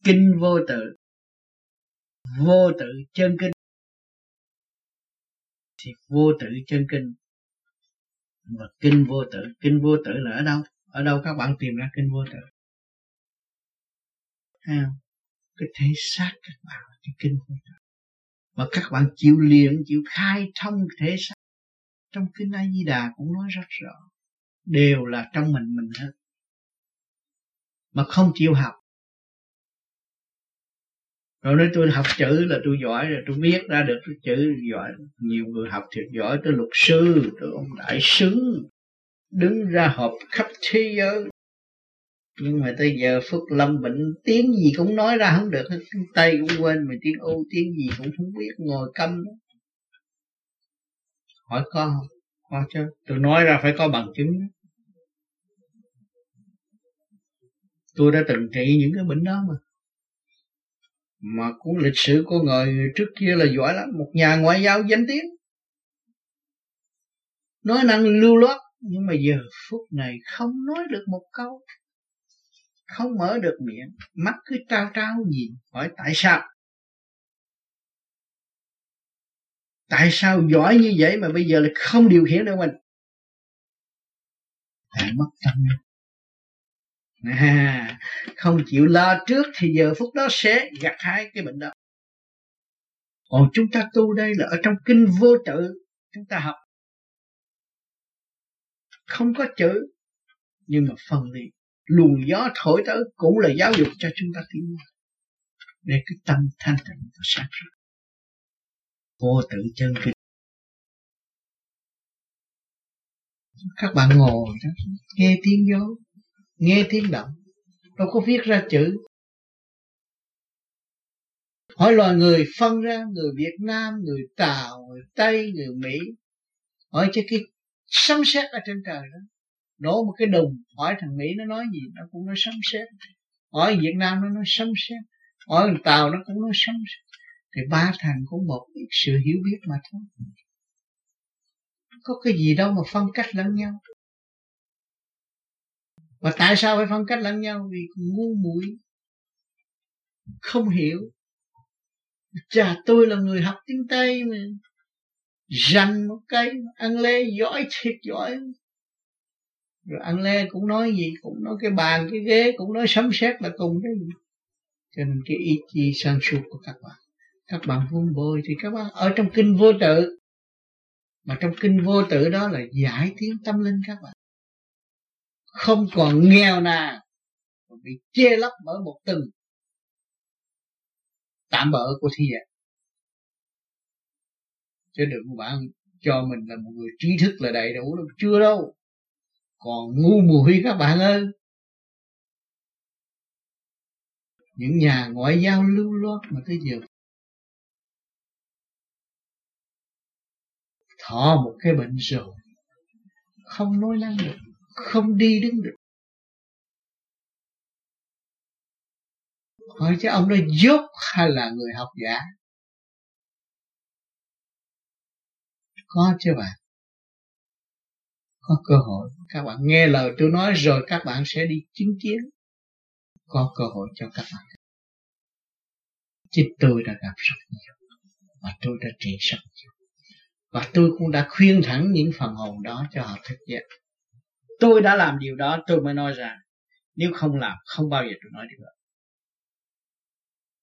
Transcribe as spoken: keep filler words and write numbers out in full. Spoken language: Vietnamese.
kinh vô tự, vô tự chân kinh thì vô tự chân kinh. Và kinh vô tự, kinh vô tự là ở đâu? Ở đâu các bạn tìm ra kinh vô tự? Thấy không? Cái thể xác các bạn là cái kinh vô tự. Mà các bạn chịu luyện, chịu khai thông thể xác. Trong kinh A Di Đà cũng nói rất rõ, đều là trong mình mình hết. Mà không chịu học. Rồi nói tôi học chữ là tôi giỏi rồi, tôi viết ra được cái chữ giỏi. Nhiều người học thiệt giỏi, tới luật sư, tới ông đại sứ, đứng ra họp khắp thế giới. Nhưng mà tới giờ Phước Lâm bệnh, tiếng gì cũng nói ra không được, tiếng Tây cũng quên, mà tiếng Âu tiếng gì cũng không biết, ngồi câm đó. Hỏi có không? Có chứ, tôi nói ra phải có bằng chứng. Tôi đã từng trị những cái bệnh đó mà. Mà cuốn lịch sử của người trước kia là giỏi lắm, một nhà ngoại giao danh tiếng, nói năng lưu loát, nhưng mà giờ phút này không nói được một câu, không mở được miệng, mắt cứ trao trao nhìn. Hỏi tại sao? Tại sao giỏi như vậy mà bây giờ lại không điều khiển được mình? Lại mất tâm linh. À, không chịu lo trước thì giờ phút đó sẽ gặt hái cái bệnh đó. Còn chúng ta tu đây là ở trong kinh vô tự, chúng ta học không có chữ, nhưng mà phần lý luồng gió thổi tới cũng là giáo dục cho chúng ta tiến hóa, để cái tâm thanh tịnh và sáng suốt. Vô tự chân kinh. Các bạn ngồi đó, nghe tiếng gió, nghe tiếng động, đâu có viết ra chữ. Hỏi loài người phân ra, người Việt Nam, người Tàu, người Tây, người Mỹ. Hỏi cho cái sấm sét ở trên trời đó, nổ một cái đùng, hỏi thằng Mỹ nó nói gì, nó cũng nói sấm sét. Hỏi Việt Nam nó nói sấm sét, hỏi thằng Tàu nó cũng nói sấm sét. Thì ba thằng cũng một ít sự hiểu biết mà thôi. Có cái gì đâu mà phân cách lẫn nhau. Và tại sao phải phân cách lẫn nhau? Vì ngu muội, không hiểu. Chà, tôi là người học tiếng Tây mà, rành một cây, ăn lê giỏi thiệt giỏi. Rồi ăn lê cũng nói gì, cũng nói cái bàn, cái ghế, cũng nói sấm sét là cùng cái gì. Cho nên cái ý chí sáng suốt của các bạn, các bạn vun bồi thì các bạn ở trong kinh vô tự. Mà trong kinh vô tự đó là giải tiến tâm linh các bạn. Không còn nghèo nàn, bị che lấp bởi một từng tạm bỡ của thế gian. Chứ đừng bạn cho mình là một người trí thức là đầy đủ đâu, chưa đâu. Còn ngu muội các bạn ơi. Những nhà ngoại giao lưu loát mà tới giờ thọ một cái bệnh rồi, không nói năng được, không đi đứng được. Hỏi chứ ông đó dốt hay là người học giả? Có chứ bạn. Có cơ hội. Các bạn nghe lời tôi nói rồi các bạn sẽ đi chứng kiến. Có cơ hội cho các bạn. Chứ tôi đã gặp rất nhiều. Và tôi đã trị rất nhiều. Và tôi cũng đã khuyên thẳng những phần hồn đó cho họ thực hiện. Tôi đã làm điều đó tôi mới nói ra. Nếu không làm không bao giờ tôi nói được.